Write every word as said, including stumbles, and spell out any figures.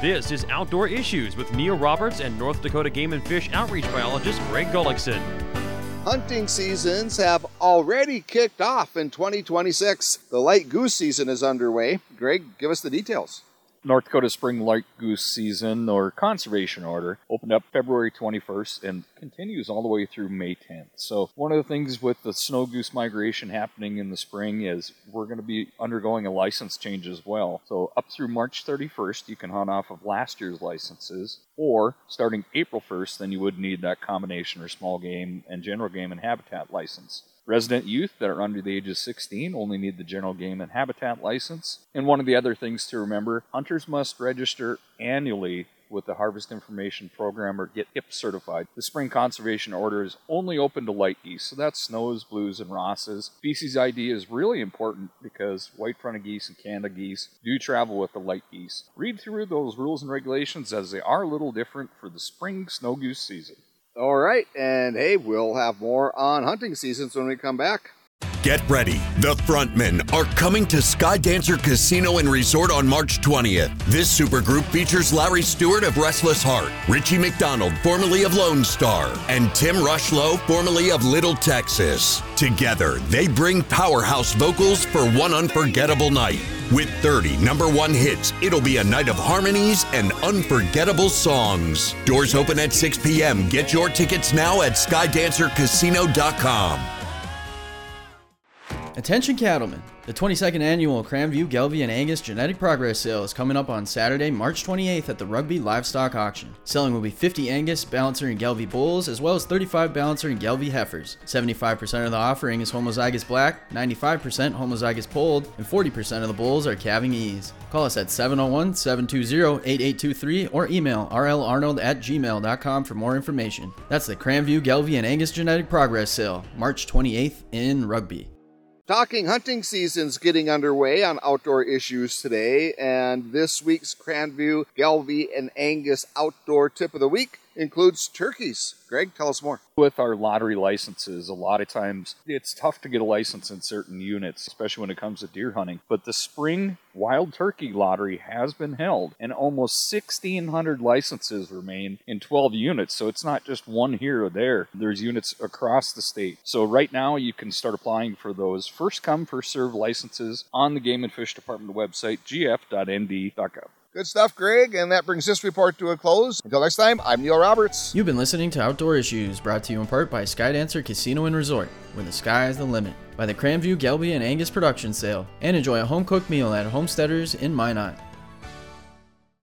This is Outdoor Issues with Neil Roberts and North Dakota Game and Fish outreach biologist Greg Gullickson. Hunting seasons have already kicked off in twenty twenty-six. The light goose season is underway. Greg, give us the details. North Dakota Spring Light Goose Season, or Conservation Order, opened up February twenty-first and continues all the way through May tenth. So one of the things with the snow goose migration happening in the spring is we're going to be undergoing a license change as well. So up through March thirty-first, you can hunt off of last year's licenses, or starting April first, then you would need that combination or small game and general game and habitat license. Resident youth that are under the age of sixteen only need the general game and habitat license. And one of the other things to remember, hunters must register annually with the Harvest Information Program or get I P certified. The Spring Conservation Order is only open to light geese, so that's snows, blues, and rosses. Species I D is really important because white-fronted geese and Canada geese do travel with the light geese. Read through those rules and regulations as they are a little different for the spring snow goose season. All right, and hey, we'll have more on hunting seasons when we come back. Get ready. The Frontmen are coming to Sky Dancer Casino and Resort on March twentieth. This supergroup features Larry Stewart of Restless Heart, Richie McDonald, formerly of Lone Star, and Tim Rushlow, formerly of Little Texas. Together, they bring powerhouse vocals for one unforgettable night. With thirty number one hits, it'll be a night of harmonies and unforgettable songs. Doors open at six p.m. Get your tickets now at sky dancer casino dot com. Attention cattlemen, the twenty-second annual Cranview, Gelbvieh, and Angus Genetic Progress Sale is coming up on Saturday, March twenty-eighth at the Rugby Livestock Auction. Selling will be fifty Angus, Balancer, and Gelbvieh bulls, as well as thirty-five Balancer and Gelbvieh heifers. seventy-five percent of the offering is homozygous black, ninety-five percent homozygous polled, and forty percent of the bulls are calving ease. Call us at seven oh one, seven two zero, eight eight two three or email r l arnold at gmail dot com for more information. That's the Cranview, Gelbvieh, and Angus Genetic Progress Sale, March twenty-eighth in Rugby. Talking hunting season's getting underway on Outdoor Issues today, and this week's Cranview, Gelbvieh, and Angus Outdoor Tip of the Week includes turkeys. Greg, tell us more. With our lottery licenses, a lot of times it's tough to get a license in certain units, especially when it comes to deer hunting. But the spring wild turkey lottery has been held, and almost sixteen hundred licenses remain in twelve units. So it's not just one here or there. There's units across the state. So right now you can start applying for those first come, first serve licenses on the Game and Fish Department website, g f dot n d dot gov. Good stuff, Greg, and that brings this report to a close. Until next time, I'm Neil Roberts. You've been listening to Outdoor Issues, brought to you in part by Sky Dancer Casino and Resort, where the sky is the limit, by the Cranview, Gelbvieh, and Angus Production Sale, and enjoy a home-cooked meal at Homesteaders in Minot.